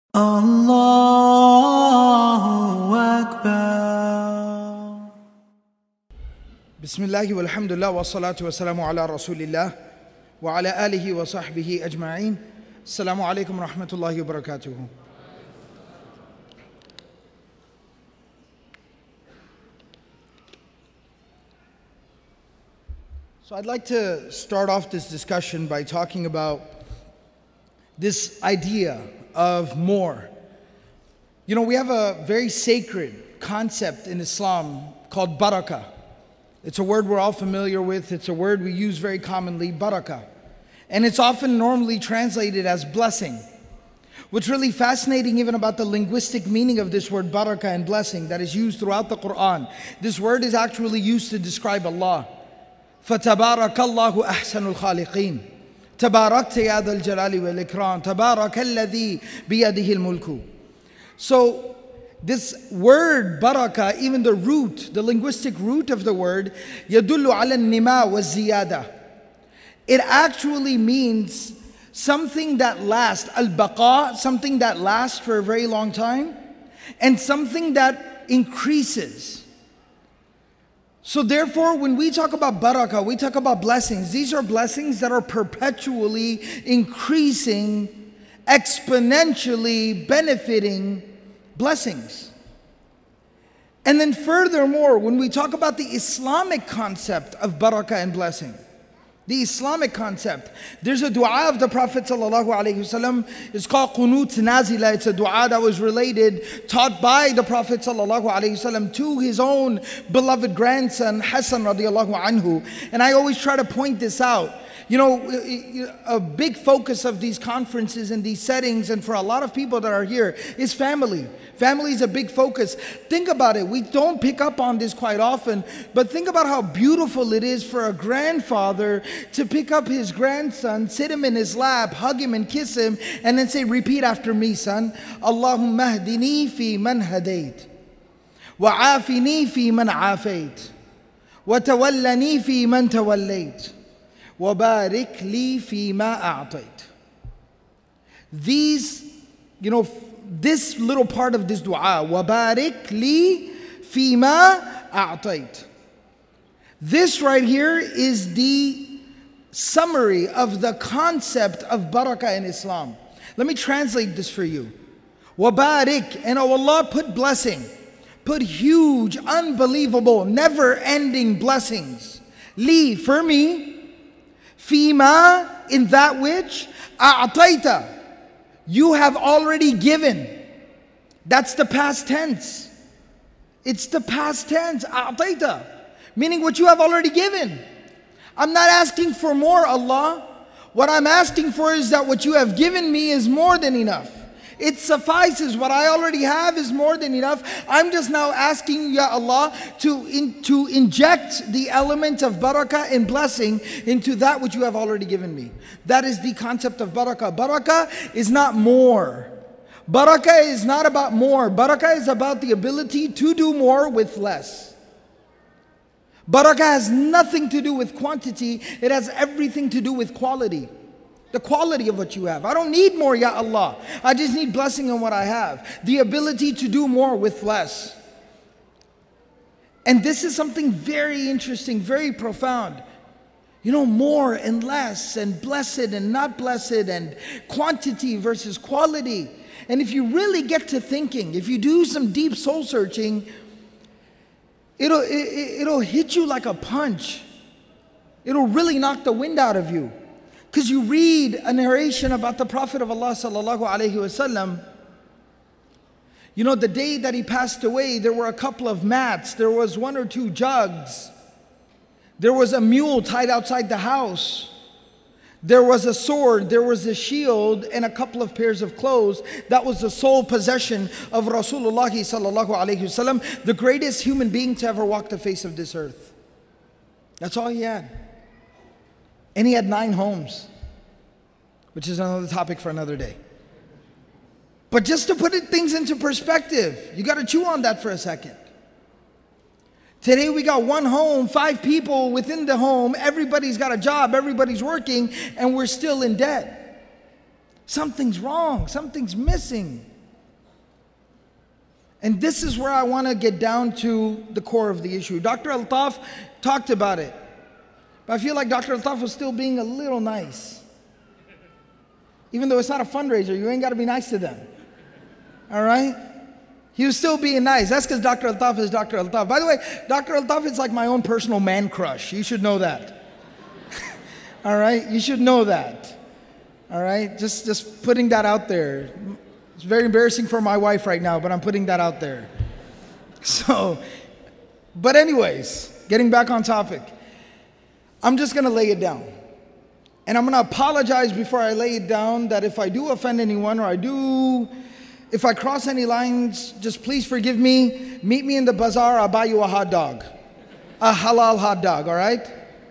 Allahu Akbar. Bismillahi walhamdulillah wa salatu wa salamu ala rasulillah wa ala alihi wa sahbihi ajma'een. Assalamu alaikum wa rahmatullahi wa barakatuhu. So I'd like to start off this discussion by talking about this idea of more. You know, we have a very sacred concept in Islam called barakah. It's a word we're all familiar with. It's a word we use very commonly, barakah. And it's often normally translated as blessing. What's really fascinating even about the linguistic meaning of this word barakah and blessing that is used throughout the Quran, this word is actually used to describe Allah. فَتَبَارَكَ اللَّهُ أَحْسَنُ الْخَالِقِينَ تَبَارَكْتَ يَا ذَا الْجَلَالِ وَالْإِكْرَامِ تَبَارَكَ الَّذِي بِيَدِهِ الْمُلْكُ. So this word barakah, even the root, the linguistic root of the word, يَدُلُّ عَلَى النِّمَا وَالزِّيَادَةِ. It actually means something that lasts, al-baqa, something that lasts for a very long time, and something that increases. So therefore, when we talk about barakah, we talk about blessings. These are blessings that are perpetually increasing, exponentially benefiting blessings. And then furthermore, when we talk about the Islamic concept of barakah and blessing, the Islamic concept, there's a dua of the Prophet ﷺ. It's called Qunut Nazila. It's a dua that was taught by the Prophet ﷺ to his own beloved grandson Hassan radiallahu anhu. And I always try to point this out. You know, a big focus of these conferences and these settings, and for a lot of people that are here, is family. Family is a big focus. Think about it. We don't pick up on this quite often, but think about how beautiful it is for a grandfather to pick up his grandson, sit him in his lap, hug him and kiss him, and then say, repeat after me, son. Allahumma hdini fi man hadayt, wa afini fi man afayt, wa tawallani fi man tawallayt, وَبَارِكْ لِي فِي مَا أَعْطَيْتَ. These, this little part of this dua, وَبَارِكْ لِي فِي مَا أَعْطَيْتَ. This right here is the summary of the concept of barakah in Islam. Let me translate this for you. وَبَارِكْ, and oh Allah, put blessing. Put huge, unbelievable, never-ending blessings. Li, for me. Fima, in that which a'tayta, you have already given. That's the past tense. It's the past tense, a'tayta, meaning what you have already given. I'm not asking for more, Allah. What I'm asking for is that what you have given me is more than enough. It suffices. What I already have is more than enough. I'm just now asking you, Ya Allah, to inject the element of barakah and blessing into that which you have already given me. That is the concept of barakah. Barakah is not more. Barakah is not about more. Barakah is about the ability to do more with less. Barakah has nothing to do with quantity. It has everything to do with quality. The quality of what you have. I don't need more, Ya Allah. I just need blessing on what I have. The ability to do more with less. And this is something very interesting, very profound. More and less, and blessed and not blessed, and quantity versus quality. And if you really get to thinking, if you do some deep soul searching, it'll hit you like a punch. It'll really knock the wind out of you. Because you read a narration about the Prophet of Allah sallallahu alaihi wasallam. The day that he passed away, there were a couple of mats. There was one or two jugs. There was a mule tied outside the house. There was a sword, there was a shield, and a couple of pairs of clothes. That was the sole possession of Rasulullah sallallahu alaihi wasallam, the greatest human being to ever walk the face of this earth. That's all he had. And he had 9 homes, which is another topic for another day. But just to put things into perspective, you got to chew on that for a second. Today we got 1 home, 5 people within the home, everybody's got a job, everybody's working, and we're still in debt. Something's wrong, something's missing. And this is where I want to get down to the core of the issue. Dr. Altaf talked about it. But I feel like Dr. Altaf was still being a little nice. Even though it's not a fundraiser, you ain't got to be nice to them. All right? He was still being nice. That's because Dr. Altaf is Dr. Altaf. By the way, Dr. Altaf is like my own personal man crush. You should know that. All right? You should know that. All right? Just putting that out there. It's very embarrassing for my wife right now, but I'm putting that out there. So, but anyways, getting back on topic. I'm just going to lay it down. And I'm going to apologize before I lay it down that if I do offend anyone or if I cross any lines, just please forgive me. Meet me in the bazaar, I'll buy you a hot dog. A halal hot dog, all right?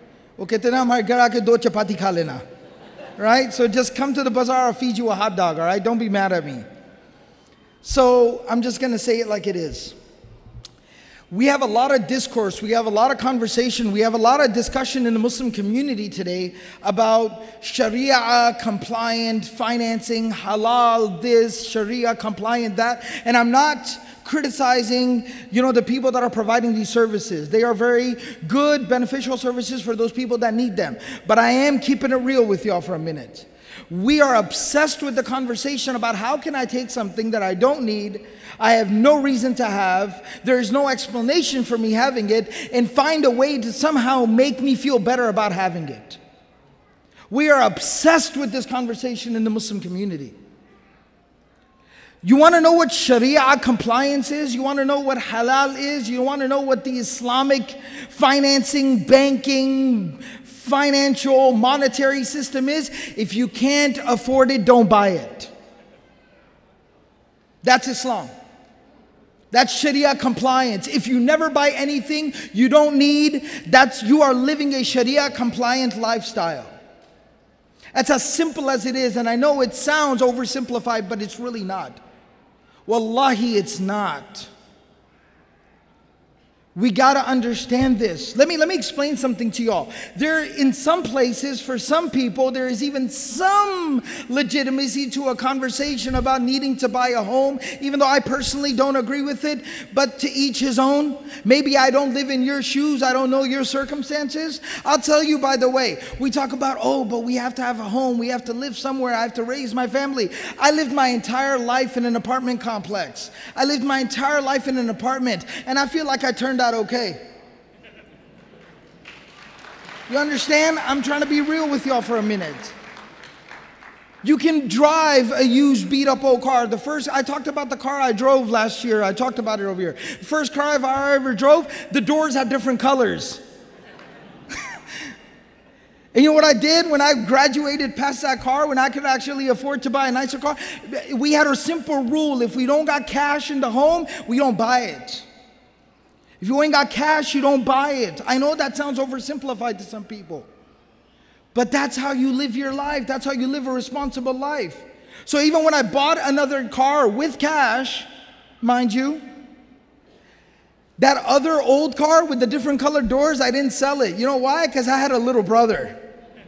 Right? So just come to the bazaar, I'll feed you a hot dog, all right? Don't be mad at me. So I'm just going to say it like it is. We have a lot of discourse, we have a lot of conversation, we have a lot of discussion in the Muslim community today about Sharia compliant financing, halal this, Sharia compliant that. And I'm not criticizing, the people that are providing these services. They are very good, beneficial services for those people that need them. But I am keeping it real with y'all for a minute. We are obsessed with the conversation about how can I take something that I don't need, I have no reason to have, there's no explanation for me having it, and find a way to somehow make me feel better about having it. We are obsessed with this conversation in the Muslim community. You want to know what Sharia compliance is? You want to know what halal is? You want to know what the Islamic financing, banking, financial, monetary system is? If you can't afford it, don't buy it. That's Islam. That's Sharia compliance. If you never buy anything you don't need, you are living a Sharia compliant lifestyle. That's as simple as it is. And I know it sounds oversimplified, but it's really not. Wallahi, it's not. We got to understand this. Let me explain something to y'all. In some places, for some people, there is even some legitimacy to a conversation about needing to buy a home, even though I personally don't agree with it, but to each his own. Maybe I don't live in your shoes. I don't know your circumstances. I'll tell you, by the way, we talk about, but we have to have a home. We have to live somewhere. I have to raise my family. I lived my entire life in an apartment complex. I lived my entire life in an apartment, and I feel like I turned out okay. You understand? I'm trying to be real with y'all for a minute. You can drive a used beat up old car. I talked about the car I drove last year. I talked about it over here. The first car I ever drove, the doors had different colors. And you know what I did when I graduated past that car, when I could actually afford to buy a nicer car? We had a simple rule. If we don't got cash in the home, we don't buy it. If you ain't got cash, you don't buy it. I know that sounds oversimplified to some people. But that's how you live your life. That's how you live a responsible life. So even when I bought another car with cash, mind you, that other old car with the different colored doors, I didn't sell it. You know why? Because I had a little brother.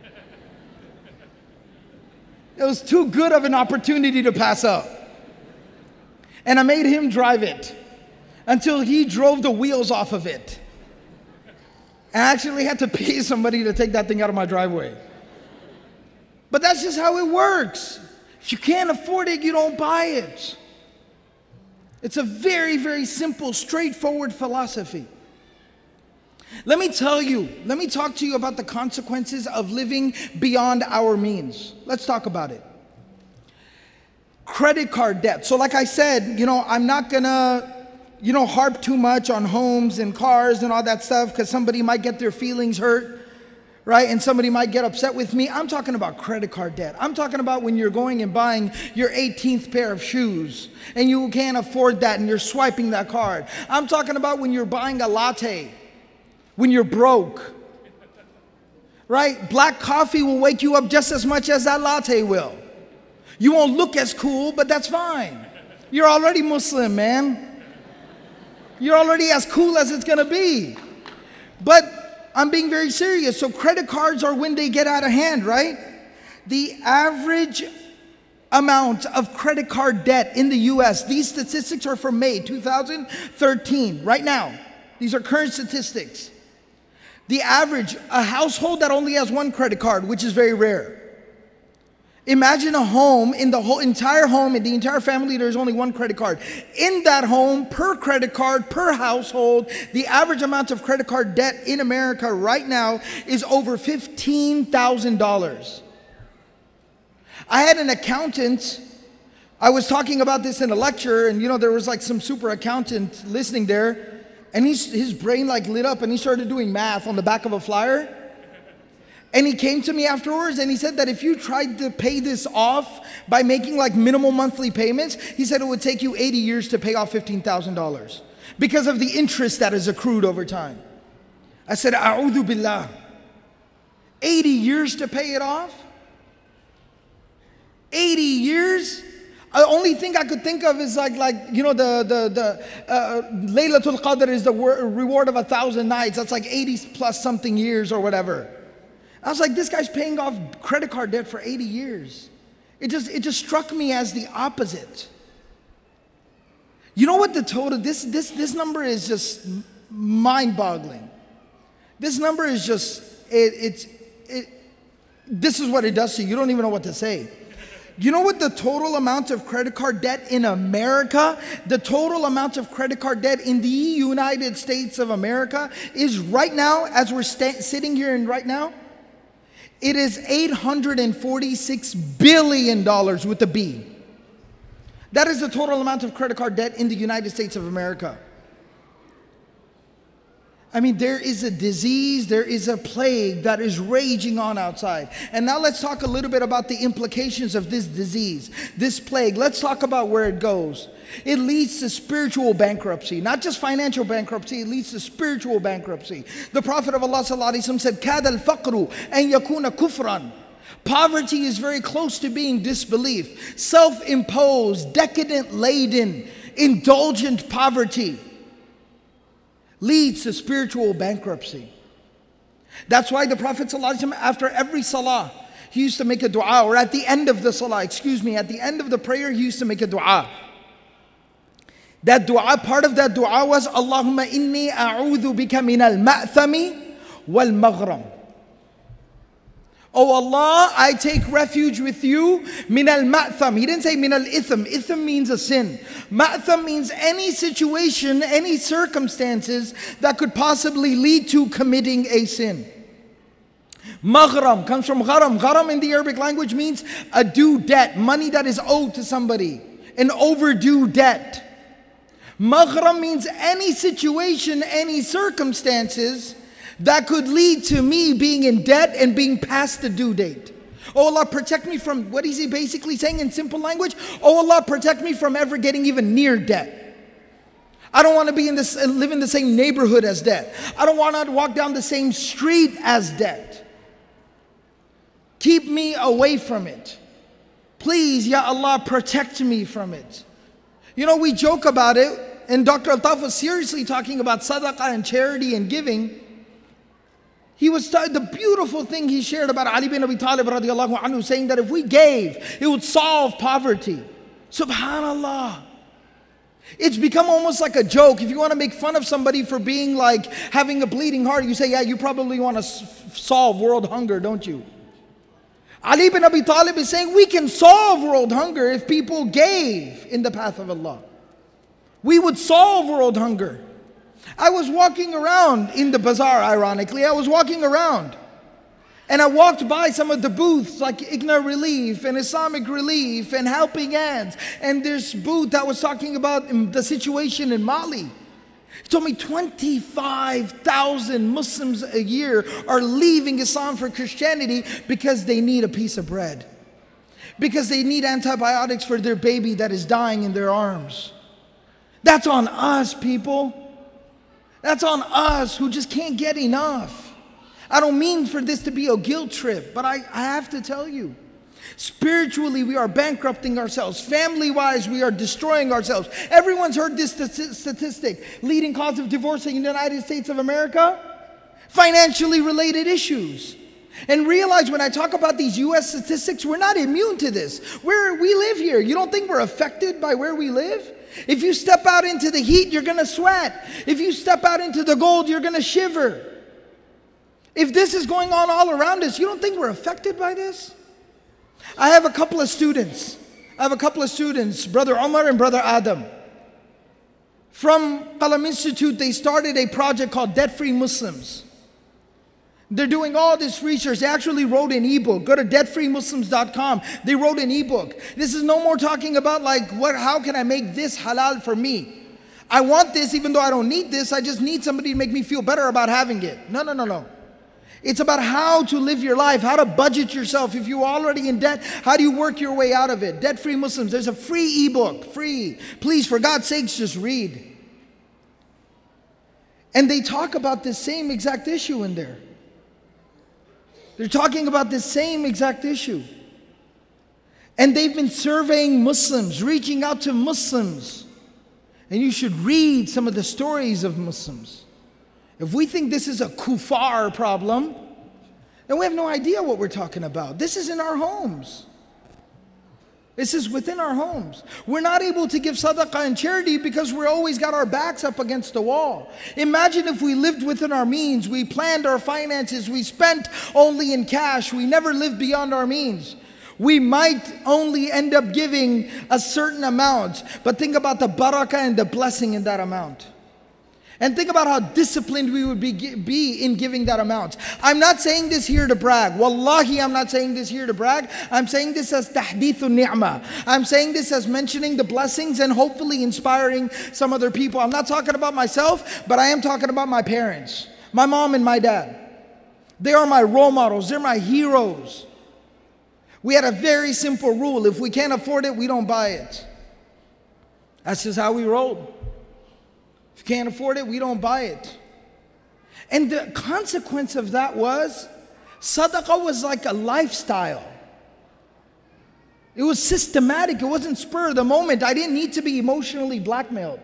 It was too good of an opportunity to pass up. And I made him drive it until he drove the wheels off of it. And I actually had to pay somebody to take that thing out of my driveway. But that's just how it works. If you can't afford it, you don't buy it. It's a very, very simple, straightforward philosophy. Let me talk to you about the consequences of living beyond our means. Let's talk about it. Credit card debt. So like I said, I'm not gonna harp too much on homes and cars and all that stuff because somebody might get their feelings hurt, right? And somebody might get upset with me. I'm talking about credit card debt. I'm talking about when you're going and buying your 18th pair of shoes and you can't afford that and you're swiping that card. I'm talking about when you're buying a latte, when you're broke, right? Black coffee will wake you up just as much as that latte will. You won't look as cool, but that's fine. You're already Muslim, man. You're already as cool as it's gonna be. But I'm being very serious. So credit cards are when they get out of hand, right? The average amount of credit card debt in the US. These statistics are from May 2013, right now. These are current statistics. The average, a household that only has one credit card, which is very rare. Imagine a home, in the whole entire home, in the entire family, there's only one credit card. In that home, per credit card, per household, the average amount of credit card debt in America right now is over $15,000. I had an accountant, I was talking about this in a lecture, and there was like some super accountant listening there, and his brain like lit up and he started doing math on the back of a flyer. And he came to me afterwards and he said that if you tried to pay this off by making like minimal monthly payments, he said it would take you 80 years to pay off $15,000 because of the interest that is accrued over time. I said, A'udhu billah. 80 years to pay it off? 80 years? The only thing I could think of is the Laylatul Qadr is the reward of 1,000 nights. That's like 80 plus something years or whatever. I was like, this guy's paying off credit card debt for 80 years. It just struck me as the opposite. You know what the total, this number is just mind-boggling. This number is just, this is what it does to you. You don't even know what to say. You know what the total amount of credit card debt in America, the total amount of credit card debt in the United States of America is right now, as we're sitting here and right now, it is $846 billion with a B. That is the total amount of credit card debt in the United States of America. I mean, there is a disease, there is a plague that is raging on outside. And now let's talk a little bit about the implications of this disease, this plague. Let's talk about where it goes. It leads to spiritual bankruptcy, not just financial bankruptcy, it leads to spiritual bankruptcy. The Prophet of Allah ﷺ said, كَادَ الْفَقْرُ أَنْ يَكُونَ كُفْرًا. Poverty is very close to being disbelief. Self-imposed, decadent-laden, indulgent poverty leads to spiritual bankruptcy. That's why the Prophet ﷺ, after every salah, he used to make a dua, or at the end of the salah, at the end of the prayer, he used to make a dua. That dua, part of that dua was, Allahumma inni a'udhu bika min al-ma'thami wal-maghram. Oh Allah, I take refuge with you, min al-ma'tham. He didn't say min al-itham. Itham means a sin. Ma'tham means any situation, any circumstances that could possibly lead to committing a sin. Maghram comes from gharam. Gharam in the Arabic language means a due debt, money that is owed to somebody, an overdue debt. Maghram means any situation, any circumstances that could lead to me being in debt and being past the due date. Oh Allah, protect me from, what is he basically saying in simple language? Oh Allah, protect me from ever getting even near debt. I don't want to live in the same neighborhood as debt. I don't want to walk down the same street as debt. Keep me away from it. Please, Ya Allah, protect me from it. We joke about it, and Dr. Altaf was seriously talking about sadaqah and charity and giving. He was the beautiful thing he shared about Ali bin Abi Talib radiallahu anhu, saying that if we gave, it would solve poverty. Subhanallah. It's become almost like a joke. If you want to make fun of somebody for being like having a bleeding heart, you say, yeah, you probably want to solve world hunger, don't you? Ali bin Abi Talib is saying we can solve world hunger if people gave in the path of Allah. We would solve world hunger. I was walking around in the bazaar, ironically. I was walking around and I walked by some of the booths like IGNA Relief and Islamic Relief and Helping Hands. And this booth that was talking about the situation in Mali. He told me 25,000 Muslims a year are leaving Islam for Christianity because they need a piece of bread. Because they need antibiotics for their baby that is dying in their arms. That's on us, people. That's on us who just can't get enough. I don't mean for this to be a guilt trip, but I have to tell you, spiritually we are bankrupting ourselves. Family-wise, we are destroying ourselves. Everyone's heard this statistic. Leading cause of divorce in the United States of America? Financially related issues. And realize when I talk about these US statistics, we're not immune to this. We live here. You don't think we're affected by where we live? If you step out into the heat, you're going to sweat. If you step out into the cold, you're going to shiver. If this is going on all around us, you don't think we're affected by this? I have a couple of students. Brother Omar and Brother Adam. From Qalam Institute, they started a project called Debt-Free Muslims. They're doing all this research. They actually wrote an ebook. Go to debtfreemuslims.com. They wrote an ebook. This is no more talking about how can I make this halal for me? I want this even though I don't need this. I just need somebody to make me feel better about having it. No. It's about how to live your life, how to budget yourself. If you're already in debt, how do you work your way out of it? Debt-Free Muslims. There's a free ebook. Free. Please, for God's sakes, just read. And they talk about this same exact issue in there. They're talking about this same exact issue. And they've been surveying Muslims, reaching out to Muslims. And you should read some of the stories of Muslims. If we think this is a kuffar problem, then we have no idea what we're talking about. This is in our homes. This is within our homes. We're not able to give sadaqah and charity because we're always got our backs up against the wall. Imagine if we lived within our means, we planned our finances, we spent only in cash, we never lived beyond our means. We might only end up giving a certain amount, but think about the barakah and the blessing in that amount. And think about how disciplined we would be in giving that amount. I'm not saying this here to brag. Wallahi, I'm not saying this here to brag. I'm saying this as tahdithu ni'mah. I'm saying this as mentioning the blessings and hopefully inspiring some other people. I'm not talking about myself, but I am talking about my parents. My mom and my dad. They are my role models. They're my heroes. We had a very simple rule. If we can't afford it, we don't buy it. That's just how we rolled. If you can't afford it, we don't buy it. And the consequence of that was, sadaqah was like a lifestyle. It was systematic. It wasn't spur of the moment. I didn't need to be emotionally blackmailed.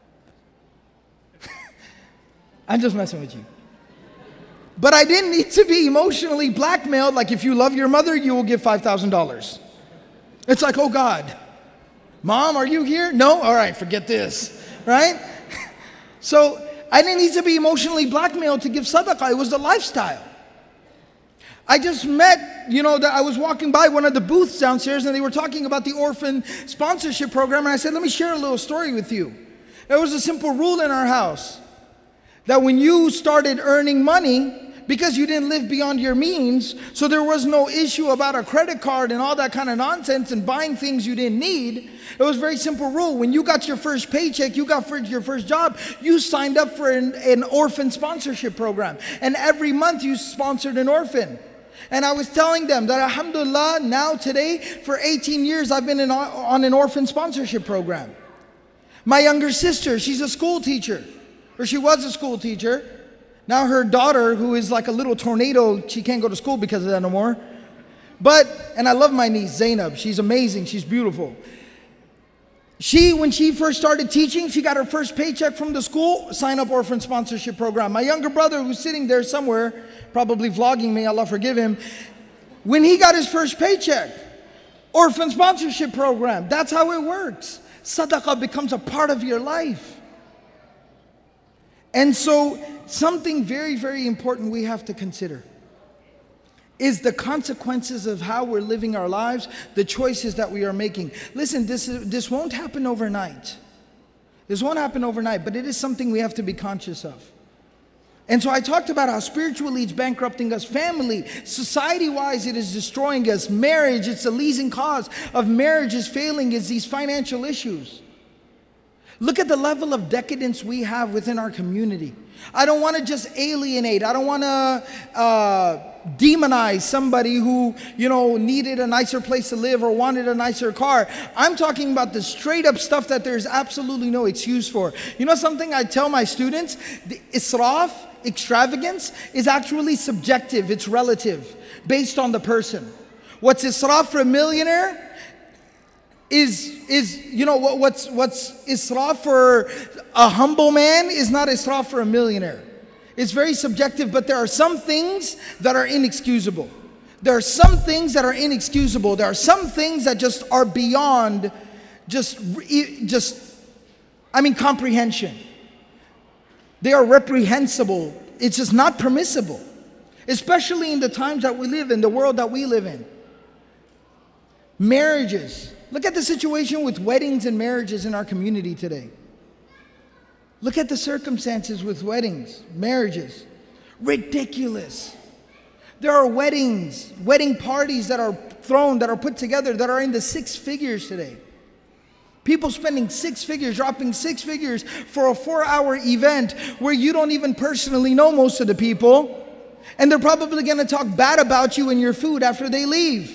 I'm just messing with you. But I didn't need to be emotionally blackmailed. Like if you love your mother, you will give $5,000. It's like, oh God, Mom, are you here? No? All right, forget this, right? So I didn't need to be emotionally blackmailed to give sadaqah. It was the lifestyle. I just met, that I was walking by one of the booths downstairs and they were talking about the orphan sponsorship program. And I said, let me share a little story with you. There was a simple rule in our house that when you started earning money, because you didn't live beyond your means, so there was no issue about a credit card and all that kind of nonsense and buying things you didn't need. It was a very simple rule. When you got your first paycheck, you got your first job, you signed up for an orphan sponsorship program. And every month you sponsored an orphan. And I was telling them that alhamdulillah, now today, for 18 years I've been on an orphan sponsorship program. My younger sister, she's a school teacher, or she was a school teacher. Now her daughter, who is like a little tornado, she can't go to school because of that no more. And I love my niece, Zainab. She's amazing. She's beautiful. When she first started teaching, she got her first paycheck from the school, sign up orphan sponsorship program. My younger brother, who's sitting there somewhere, probably vlogging me, Allah forgive him, when he got his first paycheck, orphan sponsorship program. That's how it works. Sadaqah becomes a part of your life. And so, something very, very important we have to consider is the consequences of how we're living our lives, the choices that we are making. Listen, this won't happen overnight. This won't happen overnight, but it is something we have to be conscious of. And so I talked about how spiritually it's bankrupting us, family, society-wise it is destroying us, marriage, it's the leading cause of marriages failing is these financial issues. Look at the level of decadence we have within our community. I don't want to just alienate. I don't want to demonize somebody who, needed a nicer place to live or wanted a nicer car. I'm talking about the straight up stuff that there's absolutely no excuse for. You know something I tell my students? The israf, extravagance, is actually subjective. It's relative, based on the person. What's israf for a millionaire is what's israf for a humble man is not israf for a millionaire. It's very subjective, but there are some things that are inexcusable. There are some things that are inexcusable. There are some things that just are beyond comprehension. They are reprehensible. It's just not permissible, especially in the times that we live in, the world that we live in. Marriages. Look at the situation with weddings and marriages in our community today. Look at the circumstances with weddings, marriages. Ridiculous. There are weddings, wedding parties that are thrown, that are put together, that are in the 6 figures today. People spending 6 figures, dropping 6 figures for a 4-hour event where you don't even personally know most of the people. And they're probably going to talk bad about you and your food after they leave.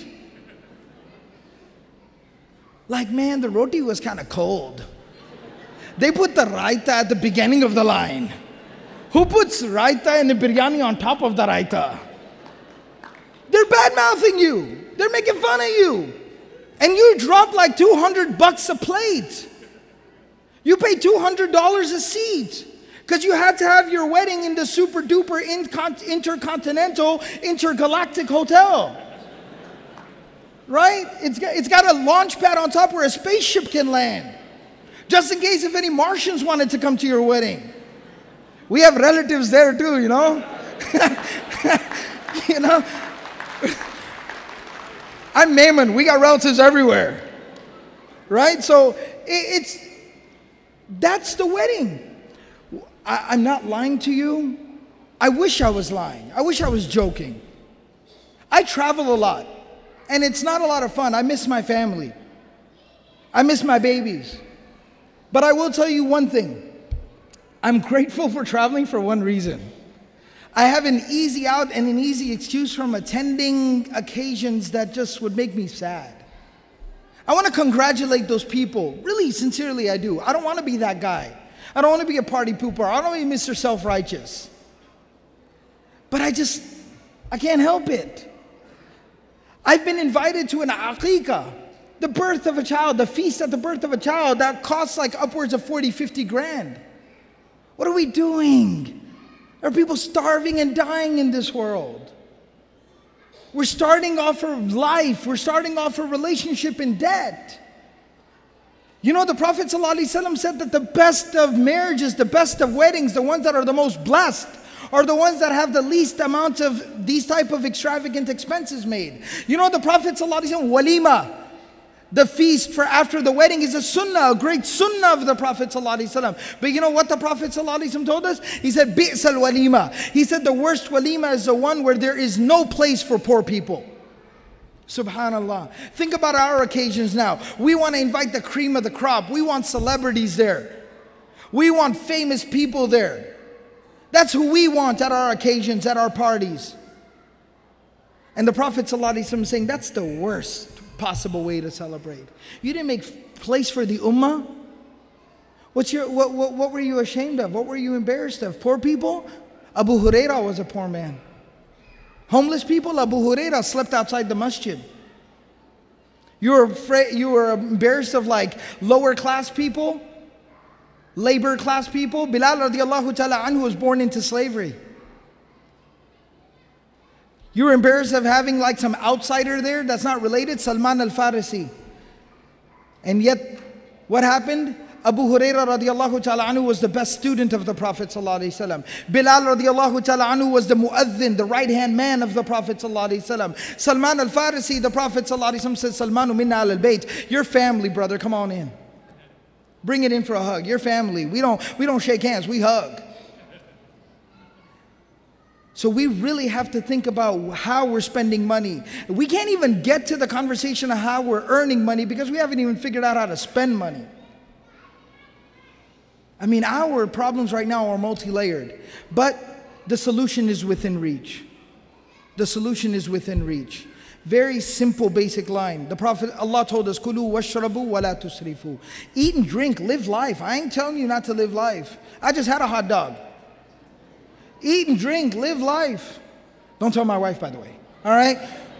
Like, man, the roti was kind of cold. They put the raita at the beginning of the line. Who puts raita and the biryani on top of the raita? They're bad-mouthing you. They're making fun of you. And you drop like $200 a plate. You pay $200 a seat because you had to have your wedding in the super duper intercontinental intergalactic hotel. Right? It's got a launch pad on top where a spaceship can land. Just in case if any Martians wanted to come to your wedding. We have relatives there too, you know. You know. I'm Maimon. We got relatives everywhere. Right? So that's the wedding. I'm not lying to you. I wish I was lying. I wish I was joking. I travel a lot. And it's not a lot of fun. I miss my family. I miss my babies. But I will tell you one thing. I'm grateful for traveling for one reason. I have an easy out and an easy excuse from attending occasions that just would make me sad. I want to congratulate those people. Really, sincerely, I do. I don't want to be that guy. I don't want to be a party pooper. I don't want to be Mr. Self-Righteous. But I can't help it. I've been invited to an aqiqah, the birth of a child, the feast at the birth of a child that costs like upwards of 40, 50 grand. What are we doing? There are people starving and dying in this world. We're starting off our life. We're starting off a relationship in debt. You know, the Prophet ﷺ said that the best of marriages, the best of weddings, the ones that are the most blessed, are the ones that have the least amount of these type of extravagant expenses made. You know, the Prophet ﷺ, walima, the feast for after the wedding, is a sunnah, a great sunnah of the Prophet ﷺ. But you know what the Prophet ﷺ told us? He said, bi'sal walima. He said the worst walima is the one where there is no place for poor people. Subhanallah. Think about our occasions now. We want to invite the cream of the crop. We want celebrities there. We want famous people there. That's who we want at our occasions, at our parties. And the Prophet ﷺ is saying that's the worst possible way to celebrate. You didn't make place for the ummah? What were you ashamed of? What were you embarrassed of? Poor people? Abu Hurairah was a poor man. Homeless people? Abu Hurairah slept outside the masjid. You were embarrassed of like lower class people? Labor class people? Bilal radiallahu ta'ala anhu was born into slavery. You were embarrassed of having like some outsider there that's not related? Salman al-Farisi. And yet, what happened? Abu Hurairah radiallahu ta'ala anhu was the best student of the Prophet sallallahu alaihi wasallam. Bilal radiallahu ta'ala anhu was the mu'adhin, the right-hand man of the Prophet sallallahu alaihi wasallam. Salman al-Farisi, the Prophet sallallahu alaihi wasallam said, Salmanu minna al-bayt. Your family, brother, come on in. Bring it in for a hug. Your family. We don't shake hands, we hug. So we really have to think about how we're spending money. We can't even get to the conversation of how we're earning money because we haven't even figured out how to spend money. I mean, our problems right now are multi-layered, but the solution is within reach. The solution is within reach. Very simple, basic line. The Prophet, Allah told us, Kulu washrabu wa la tusrifu. Eat and drink, live life. I ain't telling you not to live life. I just had a hot dog. Eat and drink, live life. Don't tell my wife, by the way. All right?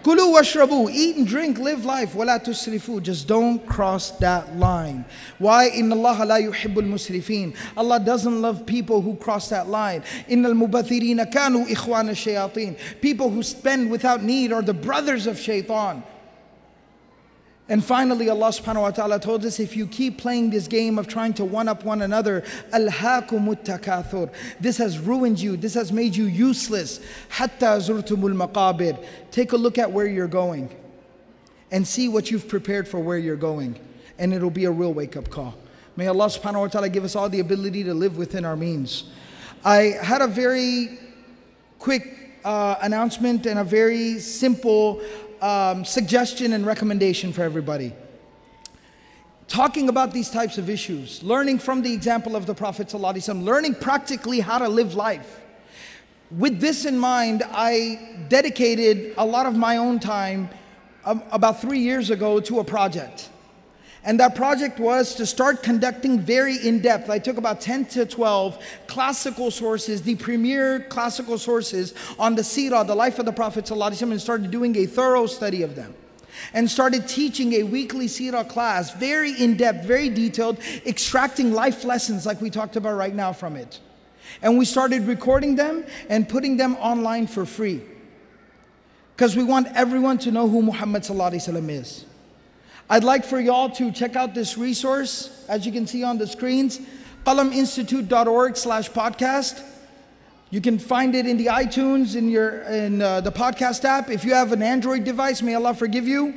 كُلُوا وَاشْرَبُوا, eat and drink, live life. وَلَا تُسْرِفُوا, just don't cross that line. Why? إِنَّ اللَّهَ لَا يُحِبُّ الْمُسْرِفِينَ. Allah doesn't love people who cross that line. إِنَّ الْمُبَذِّرِينَ كَانُوا إِخْوَانَ الشَّيَاطِينَ. People who spend without need are the brothers of shaitan. And finally, Allah subhanahu wa ta'ala told us, if you keep playing this game of trying to one-up one another, أَلْهَاكُمُ التَّكَاثُرُ, this has ruined you, this has made you useless. حَتَّى زُرْتُمُ الْمَقَابِرِ. Take a look at where you're going and see what you've prepared for where you're going. And it'll be a real wake-up call. May Allah subhanahu wa ta'ala give us all the ability to live within our means. I had a very quick announcement and a very simple suggestion and recommendation for everybody. Talking about these types of issues, learning from the example of the Prophet ﷺ, learning practically how to live life. With this in mind, I dedicated a lot of my own time about 3 years ago to a project. And that project was to start conducting very in-depth. I took about 10 to 12 classical sources, the premier classical sources on the seerah, the life of the Prophet ﷺ, and started doing a thorough study of them. And started teaching a weekly seerah class, very in-depth, very detailed, extracting life lessons like we talked about right now from it. And we started recording them and putting them online for free. Because we want everyone to know who Muhammad ﷺ is. I'd like for y'all to check out this resource, as you can see on the screens, qalaminstitute.org/podcast. You can find it in the iTunes, in the podcast app. If you have an Android device, may Allah forgive you.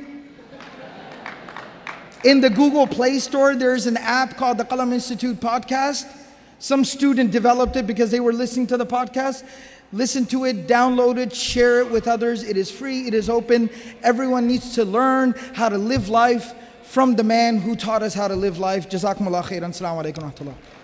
In the Google Play Store, there's an app called the Qalam Institute Podcast. Some student developed it because they were listening to the podcast. Listen to it, download it, share it with others. It is free, it is open. Everyone needs to learn how to live life from the man who taught us how to live life. Jazakumullah khairan. Assalamu alaikum wa rahmatullah.